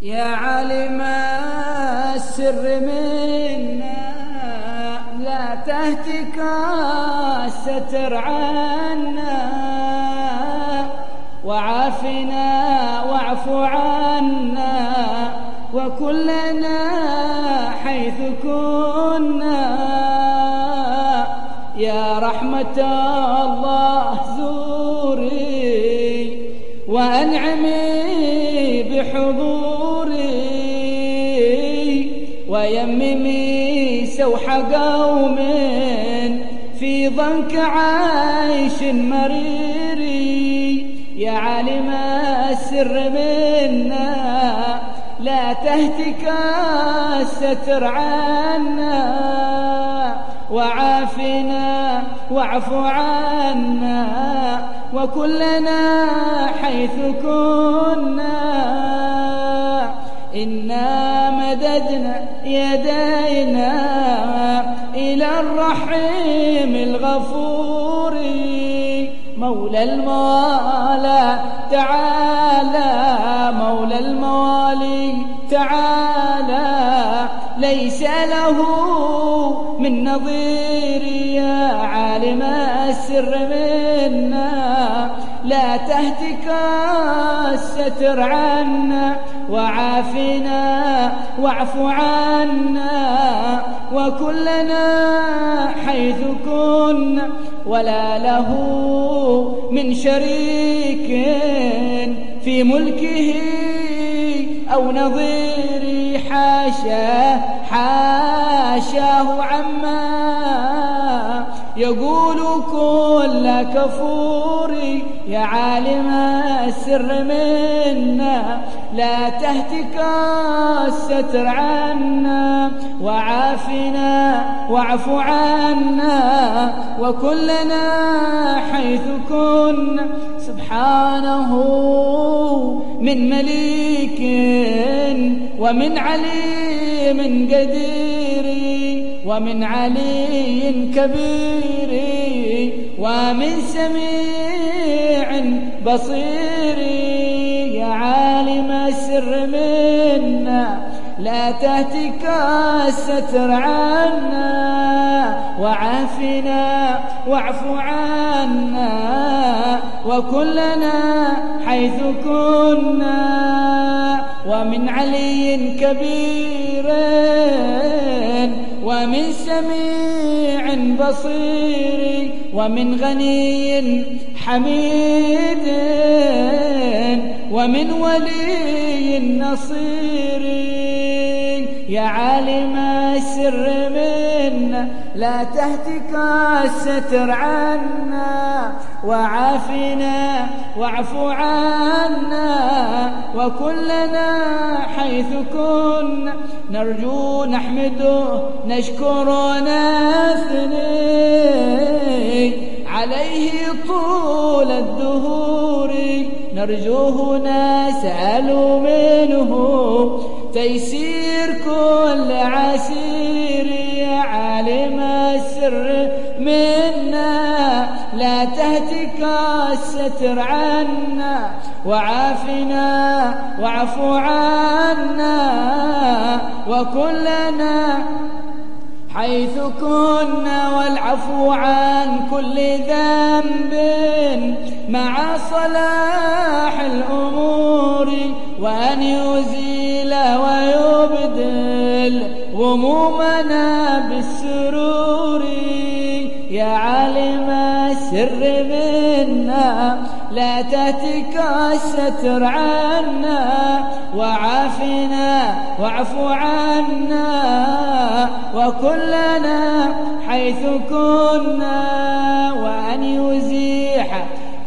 يا عالم السر منا لا تهتك الستر عنا، وعافنا واعف عنا وكلنا حيث كنا. يا رحمة الله زوري وأنعمي بحضوري، ويممي سوح قوم في ضنك عيش مريري. يا عالم السر منا لا تهتك الستر عنا، وعافنا واعف عنا وكلنا حيث كنا. إنا مددنا يدينا إلى الرحيم الغفور، مولى الموالى تعالى، مولى الموالي تعالى، ليس له من نظير. يا عالم السر منا لا تهتك الستر عنا، وعافنا واعف عنا وكلنا حيث كنا. ولا له من شريك في ملكه أو نظير، حاشاه حاشاه عما يقول كل كفور. يا عالم السر منا لا تهتك الستر عنا، وعافنا واعف عنا وكلنا حيث كنا. سبحانه من مليك ومن عليم قدير، ومن علي كبير ومن سميع بصير. يا عالم السر منا لا تهتك الستر عنا، وعافنا واعف عنا وكلنا حيث كنا. ومن علي كبير ومن سميع بصير ومن غني حميد ومن ولي نصير. يا عالم السر منا لا تهتك الستر عنا، وعافنا واعف عنا وكلنا حيث كنا. نرجو نحمده نشكر نثني عليه طول الدهور، نرجوه نسأل منه تيسير كل عسير. يا عالم السر منا لا تهتك الستر عنا، وعافنا واعف عنا وكلنا حيث كنا. والعفو عن كل ذنب مع صلاح الأمور، وأن يزيل ويبدل غمومنا بالسرور. يا عالم السر منا لا تهتك الستر عنا، وعافنا واعف عنا وكلنا حيث كنا. وأن يزيح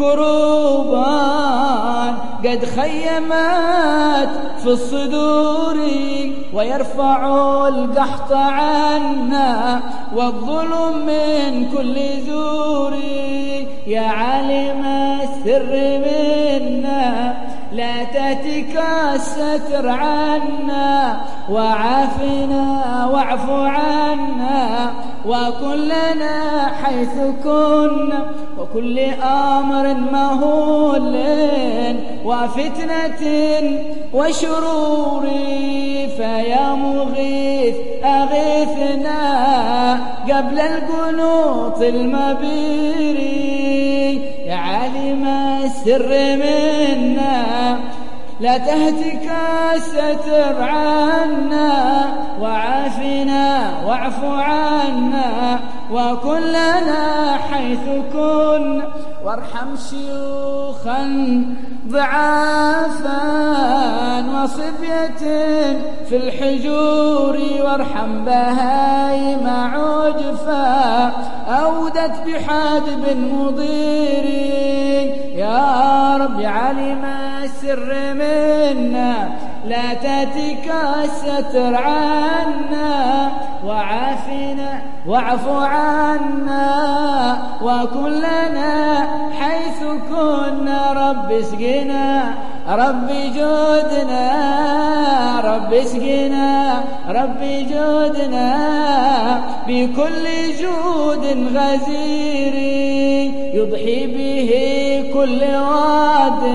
كروبان قد خيمت في الصدور، ويرفع القحط عنا والظلم من كل زور. يا عالم السر منا لا تهتك الستر عنا، وعافنا واعف عنا وكلنا حيث كنا. وكل أمر مهول وفتنة وشرور. فيا مغيث أغثنا قبل القنوط المبير، يا عالم السر منا لا تهتك الستر عنا، وعافنا واعف عنا وكلنا حيث كنا. وارحم شيوخا ضعافا وصبية في الحجور، وارحم بهايم عجفا أودت بحدب مضير. يا رب علم السر منا لا تتك الستر عنا، وعافنا واعف عنا وكلنا حيث كنا. رب اسقنا رب جودنا، رب اسقنا رب جودنا بكل جود غزير، يضحي به كل واد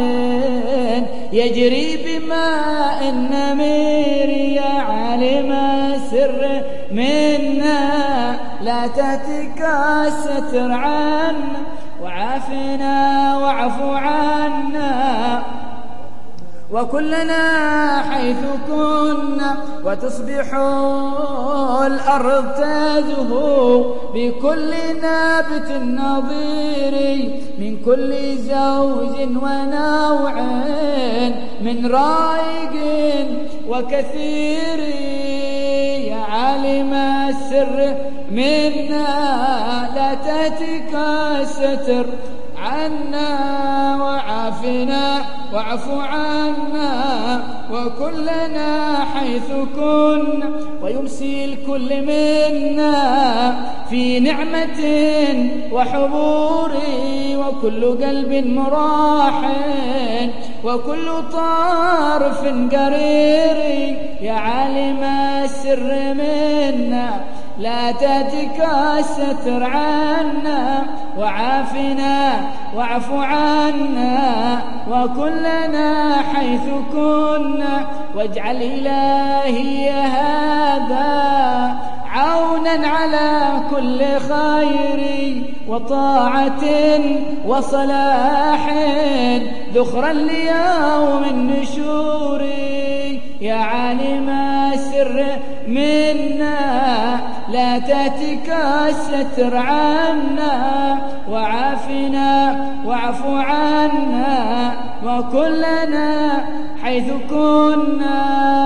يجري بماء النمير. يا عالم السر منا لا تهتك الستر عنا، وعافنا واعف عنا وكلنا حيث كنا. وتصبح الأرض تزهو بكل نابت نظير، من كل زوج ونوع من رائق وكثير. يا عالم السر منا لا تهتك الستر عنا، وعافنا واعف عنا وكلنا حيث كنا. ويمسي الكل منا في نعمة وحبور، وكل قلب مراح وكل طرف قرير. يا عالم السر منا لا تهتك الستر عنا، وعافنا واعف عنا وكلنا حيث كنا. واجعل إلهي هذا عونا على كل خير وطاعة وصلاح، ذخرا ليوم النشور. يا عالم السر منا لا تهتك الستر عنا، وعافنا واعف عنا وكلنا حيث كنا.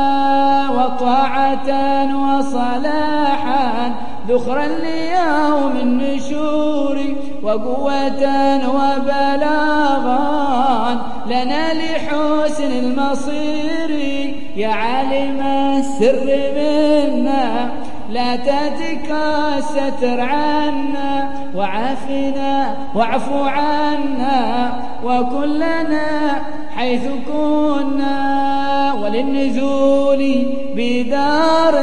وطاعة وصلاحا ذخرا ليوم النشور، وقوة وبلاغا لنا لحسن المصير. يا عالم السر منا لا تهتك الستر عنا، وعافنا واعف عنا وكلنا حيث كنا. وللنزول بدار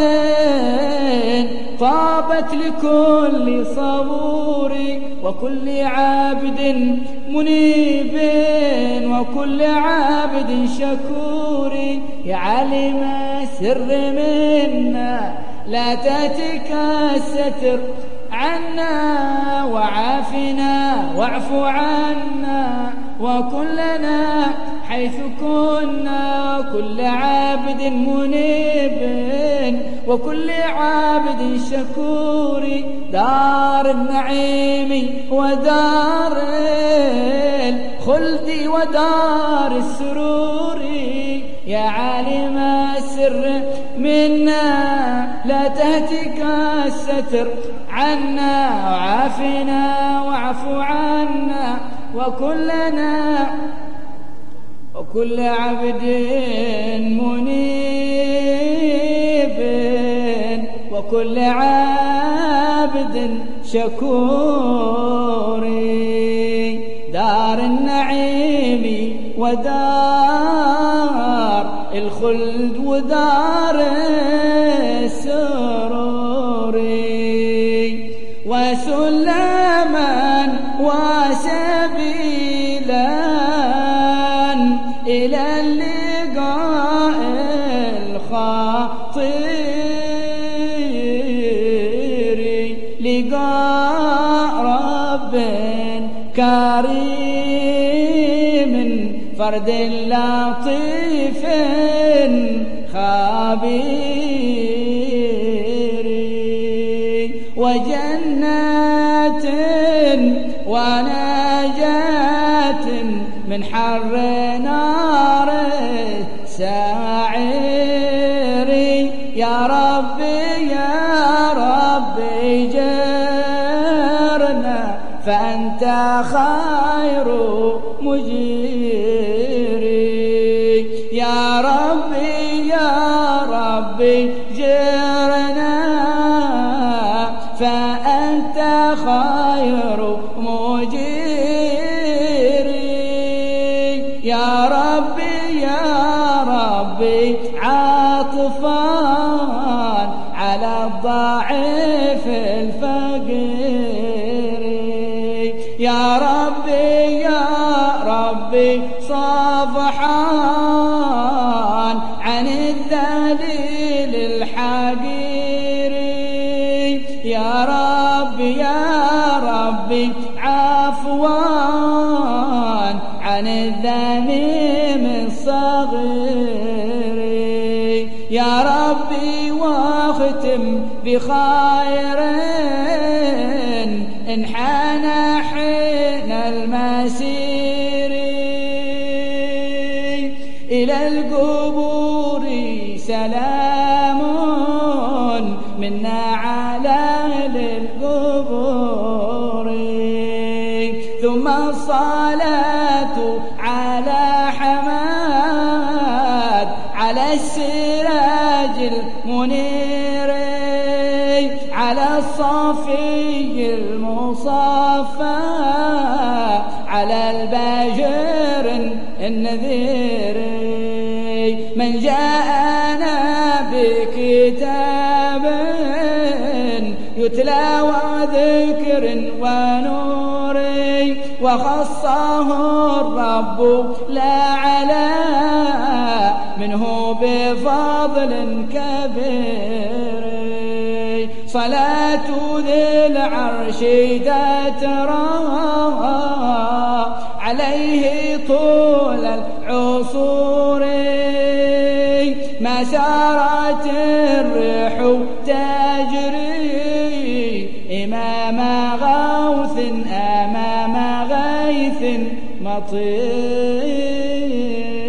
طابت لكل صبور، وكل عابد منيب وكل عابد شكور. يا عالم السر منا لا تهتك الستر عنا، وعافنا واعف عنا وكلنا حيث كنا. كل عابد منيب وكل عابد شكور، دار النعيم ودار الخلد ودار السرور. يا عالم السر منا لا تهتك الستر عنا، وعافنا واعف عنا وكلنا وكل عبد منيب وكل عابد شكور. دار النعيم ودار الخلد ودار السرور، وسلما إلى اللقاء الخطير، لقاء رب كريم فرد لطيف خبير، وجنة ونجاة من حر نار ساعر. يا ربي يا ربي جرنا فأنت خير مجير. يا ربي جرنا فأنت خير مجير. يا ربي عاطفان على الضعيف الفقير. يا ربي صفحان عن الذليل الحقير. يا ربي عفوان عن الذميم الصغير. يا ربي واختم بخير إن حان حين المسير. إلى القبور سلام منا على أهل القبور، ثم الصلاة على حماد على السراج المنير، على الصفي المصفى على البشر النذير. من جاءنا بكتاب يتلى وذكر ونور، وخصه الرب لا على منه بفضل كبير. صلاة ذي العرش تترى عليه طول العصور، ما سارت الريح تجري إمام غيث مطير.